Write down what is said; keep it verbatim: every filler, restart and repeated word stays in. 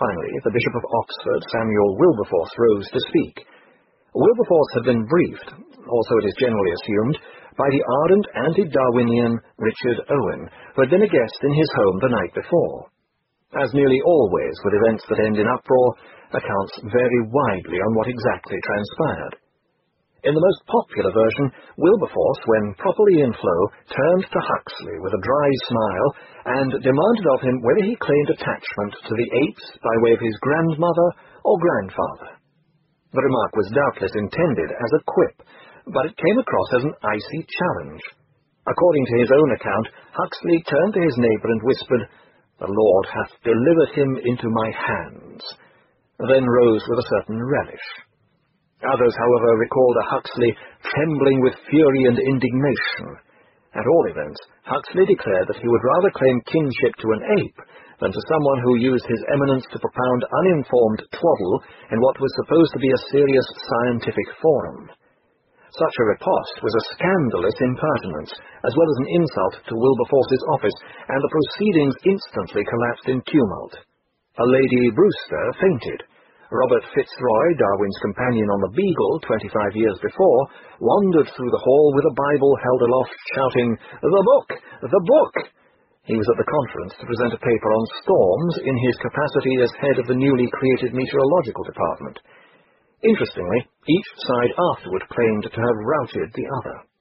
Finally, the Bishop of Oxford, Samuel Wilberforce, rose to speak. Wilberforce had been briefed, also it is generally assumed, by the ardent anti-Darwinian Richard Owen, who had been a guest in his home the night before. As nearly always with events that end in uproar, accounts vary widely on what exactly transpired. In the most popular version, Wilberforce, when properly in flow, turned to Huxley with a dry smile and demanded of him whether he claimed attachment to the apes by way of his grandmother or grandfather. The remark was doubtless intended as a quip, but it came across as an icy challenge. According to his own account, Huxley turned to his neighbour and whispered, "The Lord hath delivered him into my hands," then rose with a certain relish. Others, however, recalled a Huxley trembling with fury and indignation. At all events, Huxley declared that he would rather claim kinship to an ape than to someone who used his eminence to propound uninformed twaddle in what was supposed to be a serious scientific forum. Such a riposte was a scandalous impertinence, as well as an insult to Wilberforce's office, and the proceedings instantly collapsed in tumult. A Lady Brewster fainted. Robert Fitzroy, Darwin's companion on the Beagle twenty-five years before, wandered through the hall with a Bible held aloft, shouting, "The book! The book!" He was at the conference to present a paper on storms in his capacity as head of the newly created meteorological department. Interestingly, each side afterward claimed to have routed the other.